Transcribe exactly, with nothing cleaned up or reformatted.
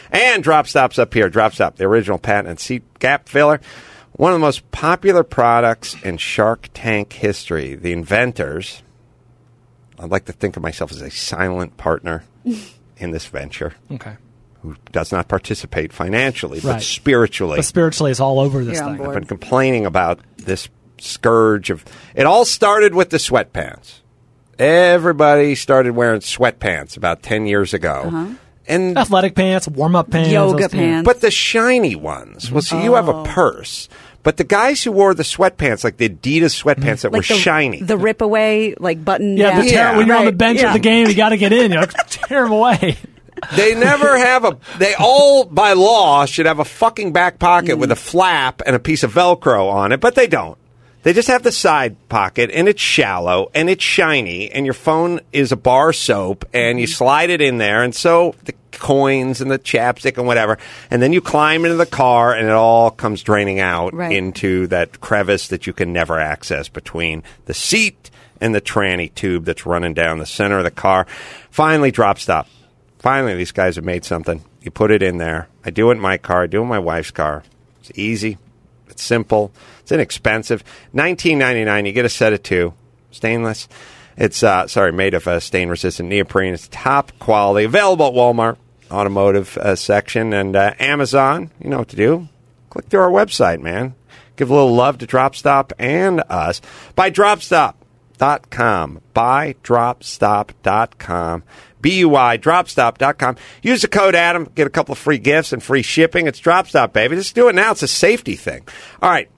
And Drop Stop's up here. Drop Stop, the original patent and seat gap filler. One of the most popular products in Shark Tank history. The inventors, I'd like to think of myself as a silent partner in this venture. Okay. Who does not participate financially, right. but spiritually. But spiritually is all over this You're thing. I've been complaining about this scourge of... It all started with the sweatpants. Everybody started wearing sweatpants about ten years ago. Uh-huh. And athletic pants, warm-up pants. Yoga those, pants. But the shiny ones. Well, see, oh. you have a purse. But the guys who wore the sweatpants, like the Adidas sweatpants mm-hmm. that like were the, shiny. The rip-away, like, button Yeah, down. the tear, yeah. when you're right. on the bench yeah. of the game, you got to get in. You know, tear them away. They never have a... They all, by law, should have a fucking back pocket mm. with a flap and a piece of Velcro on it, but they don't. They just have the side pocket, and it's shallow, and it's shiny, and your phone is a bar soap, and you slide it in there, and so the coins and the chapstick and whatever, and then you climb into the car, and it all comes draining out right. into that crevice that you can never access between the seat and the tranny tube that's running down the center of the car. Finally, Drop Stop. Finally, these guys have made something. You put it in there. I do it in my car. I do it in my wife's car. It's easy. It's simple. It's inexpensive. nineteen ninety-nine. You get a set of two. Stainless. It's, uh, sorry, made of uh, stain-resistant neoprene. It's top quality. Available at Walmart, automotive uh, section, and uh, Amazon. You know what to do. Click through our website, man. Give a little love to Drop Stop and us. Buy Drop Stop dot com. Buy Drop Stop dot com. B U I, Drop Stop dot com. Use the code Adam. Get a couple of free gifts and free shipping. It's Drop Stop, baby. Just do it now. It's a safety thing. All right.